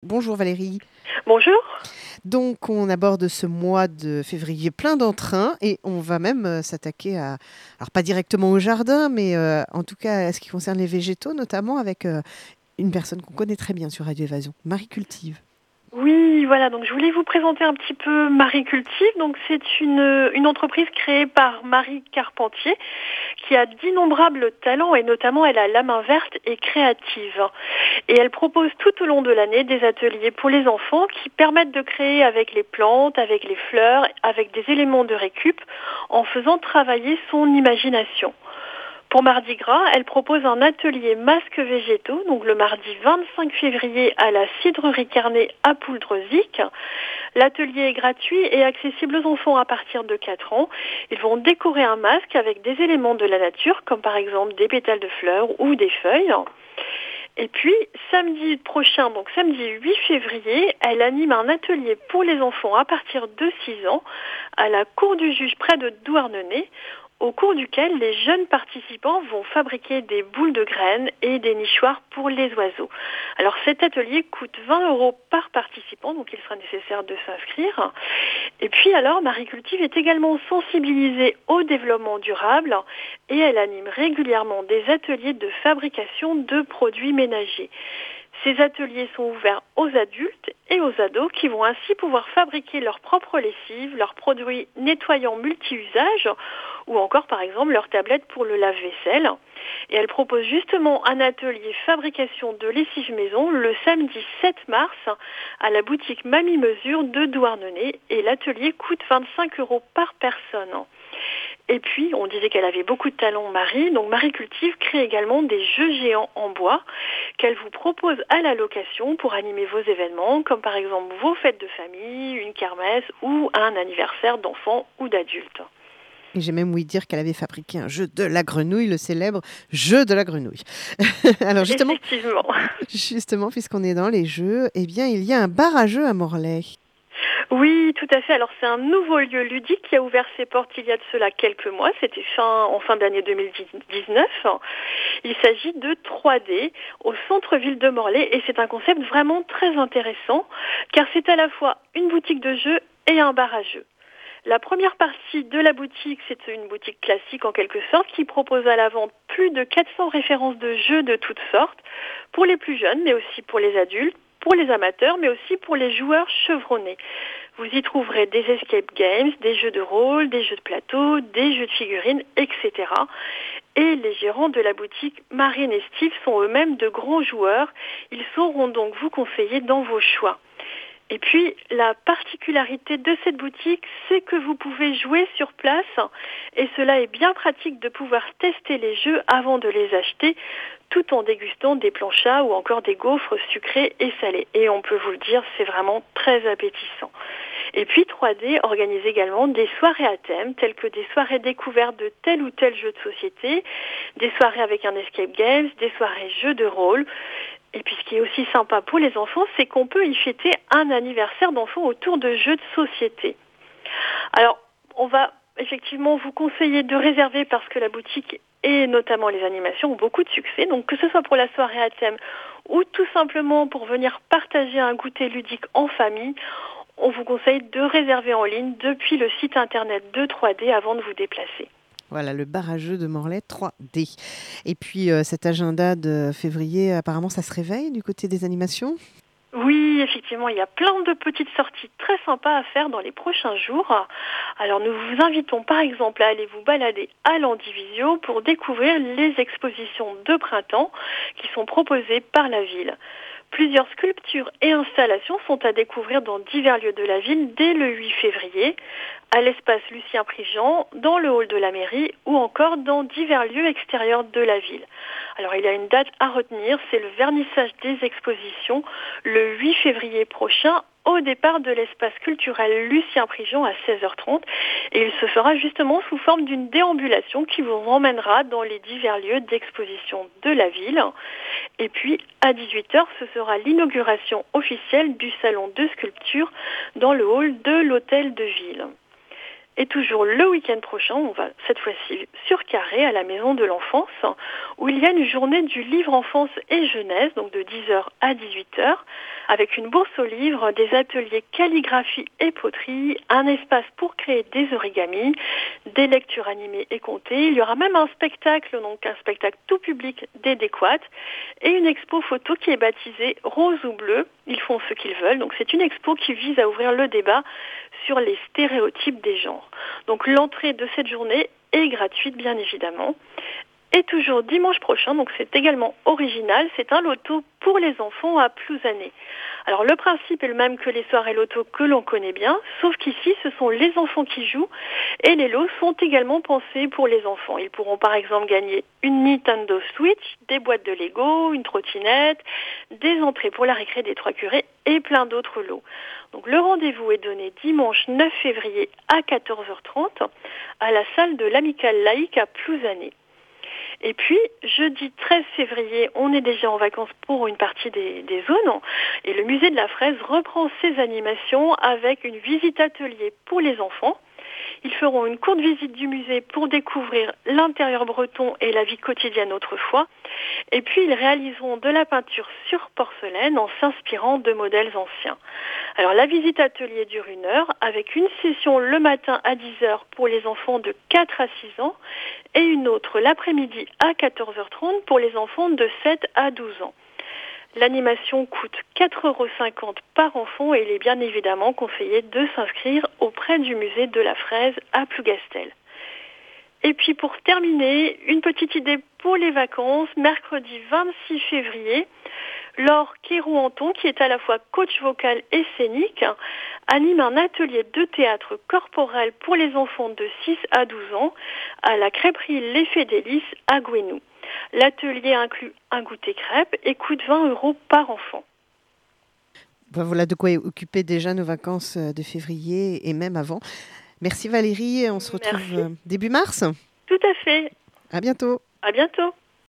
Bonjour Valérie. Bonjour. Donc on aborde ce mois de février plein d'entrain et on va même s'attaquer à, alors pas directement au jardin, mais en tout cas à ce qui concerne les végétaux, notamment avec une personne qu'on connaît très bien sur Radio Évasion, Marie Cultive. Oui, voilà, donc je voulais vous présenter un petit peu Marie Cultive. Donc c'est une entreprise créée par Marie Carpentier qui a d'innombrables talents et notamment elle a la main verte et créative. Et elle propose tout au long de l'année des ateliers pour les enfants qui permettent de créer avec les plantes, avec les fleurs, avec des éléments de récup en faisant travailler son imagination. Pour Mardi Gras, elle propose un atelier masques végétaux, donc le mardi 25 février à la Cidrerie Carnet à Pouldreuzic. L'atelier est gratuit et accessible aux enfants à partir de 4 ans. Ils vont décorer un masque avec des éléments de la nature, comme par exemple des pétales de fleurs ou des feuilles. Et puis, samedi prochain, donc samedi 8 février, elle anime un atelier pour les enfants à partir de 6 ans à la cour du juge près de Douarnenez, au cours duquel les jeunes participants vont fabriquer des boules de graines et des nichoirs pour les oiseaux. Alors cet atelier coûte 20 € par participant, donc il sera nécessaire de s'inscrire. Et puis alors, Marie Cultive est également sensibilisée au développement durable et elle anime régulièrement des ateliers de fabrication de produits ménagers. Ces ateliers sont ouverts aux adultes et aux ados qui vont ainsi pouvoir fabriquer leur propre lessive, leurs produits nettoyants multi-usages ou encore par exemple leurs tablettes pour le lave-vaisselle. Et elle propose justement un atelier fabrication de lessive maison le samedi 7 mars à la boutique Mamie Mesure de Douarnenez et l'atelier coûte 25 € par personne. Et puis, on disait qu'elle avait beaucoup de talent, Marie. Donc, Marie Cultive crée également des jeux géants en bois qu'elle vous propose à la location pour animer vos événements, comme par exemple vos fêtes de famille, une kermesse ou un anniversaire d'enfants ou d'adultes. Et j'ai même ouï dire qu'elle avait fabriqué un jeu de la grenouille, le célèbre jeu de la grenouille. Alors Effectivement. justement, puisqu'on est dans les jeux, eh bien il y a un bar à jeux à Morlaix. Oui, tout à fait. Alors c'est un nouveau lieu ludique qui a ouvert ses portes il y a de cela quelques mois. C'était en fin d'année 2019. Il s'agit de 3D au centre-ville de Morlaix et c'est un concept vraiment très intéressant car c'est à la fois une boutique de jeux et un bar à jeux. La première partie de la boutique, c'est une boutique classique en quelque sorte qui propose à la vente plus de 400 références de jeux de toutes sortes pour les plus jeunes mais aussi pour les adultes, pour les amateurs mais aussi pour les joueurs chevronnés. Vous y trouverez des escape games, des jeux de rôle, des jeux de plateau, des jeux de figurines, etc. Et les gérants de la boutique Marine et Steve sont eux-mêmes de grands joueurs. Ils sauront donc vous conseiller dans vos choix. Et puis, la particularité de cette boutique, c'est que vous pouvez jouer sur place et cela est bien pratique de pouvoir tester les jeux avant de les acheter tout en dégustant des planchas ou encore des gaufres sucrés et salés. Et on peut vous le dire, c'est vraiment très appétissant. Et puis 3D organise également des soirées à thème, telles que des soirées découvertes de tel ou tel jeu de société, des soirées avec un escape games, des soirées jeux de rôle. Et puis ce qui est aussi sympa pour les enfants, c'est qu'on peut y fêter un anniversaire d'enfant autour de jeux de société. Alors, on va effectivement vous conseiller de réserver parce que la boutique et notamment les animations ont beaucoup de succès. Donc que ce soit pour la soirée à thème ou tout simplement pour venir partager un goûter ludique en famille, on vous conseille de réserver en ligne depuis le site internet de 3D avant de vous déplacer. Voilà, le bar à jeux de Morlaix 3D. Et puis cet agenda de février, apparemment ça se réveille du côté des animations. Oui, effectivement, il y a plein de petites sorties très sympas à faire dans les prochains jours. Alors nous vous invitons par exemple à aller vous balader à l'Andivisio pour découvrir les expositions de printemps qui sont proposées par la ville. Plusieurs sculptures et installations sont à découvrir dans divers lieux de la ville dès le 8 février, à l'espace Lucien Prigent, dans le hall de la mairie ou encore dans divers lieux extérieurs de la ville. Alors il y a une date à retenir, c'est le vernissage des expositions le 8 février prochain au départ de l'espace culturel Lucien Prigent à 16h30 et il se fera justement sous forme d'une déambulation qui vous emmènera dans les divers lieux d'exposition de la ville. Et puis à 18h, ce sera l'inauguration officielle du salon de sculpture dans le hall de l'hôtel de ville. Et toujours le week-end prochain, on va cette fois-ci sur Carré à la Maison de l'Enfance, où il y a une journée du livre enfance et jeunesse, donc de 10h à 18h, avec une bourse aux livres, des ateliers calligraphie et poterie, un espace pour créer des origamis, des lectures animées et comptées. Il y aura même un spectacle, donc un spectacle tout public d'Adéquat, et une expo photo qui est baptisée Rose ou Bleu. Ils font ce qu'ils veulent. Donc c'est une expo qui vise à ouvrir le débat sur les stéréotypes des genres. Donc l'entrée de cette journée est gratuite, bien évidemment. Et toujours dimanche prochain, donc c'est également original, c'est un loto pour les enfants à Plouzané. Alors le principe est le même que les soirées loto que l'on connaît bien, sauf qu'ici ce sont les enfants qui jouent et les lots sont également pensés pour les enfants. Ils pourront par exemple gagner une Nintendo Switch, des boîtes de Lego, une trottinette, des entrées pour la récré des Trois Curés et plein d'autres lots. Donc le rendez-vous est donné dimanche 9 février à 14h30 à la salle de l'Amicale laïque à Plouzané. Et puis, jeudi 13 février, on est déjà en vacances pour une partie des zones. Et le musée de la fraise reprend ses animations avec une visite atelier pour les enfants. Ils feront une courte visite du musée pour découvrir l'intérieur breton et la vie quotidienne autrefois. Et puis, ils réaliseront de la peinture sur porcelaine en s'inspirant de modèles anciens. Alors, la visite atelier dure 1 heure avec une session le matin à 10h pour les enfants de 4 à 6 ans et une autre l'après-midi à 14h30 pour les enfants de 7 à 12 ans. L'animation coûte 4,50 € par enfant et il est bien évidemment conseillé de s'inscrire auprès du musée de la fraise à Plougastel. Et puis pour terminer, une petite idée pour les vacances, mercredi 26 février, Laure Kérouanton, qui est à la fois coach vocal et scénique, anime un atelier de théâtre corporel pour les enfants de 6 à 12 ans à la crêperie L'Effet Délices à Gouesnou. L'atelier inclut un goûter crêpe et coûte 20 € par enfant. Ben voilà de quoi occuper déjà nos vacances de février et même avant. Merci Valérie, on se retrouve début mars. Tout à fait. À bientôt. À bientôt.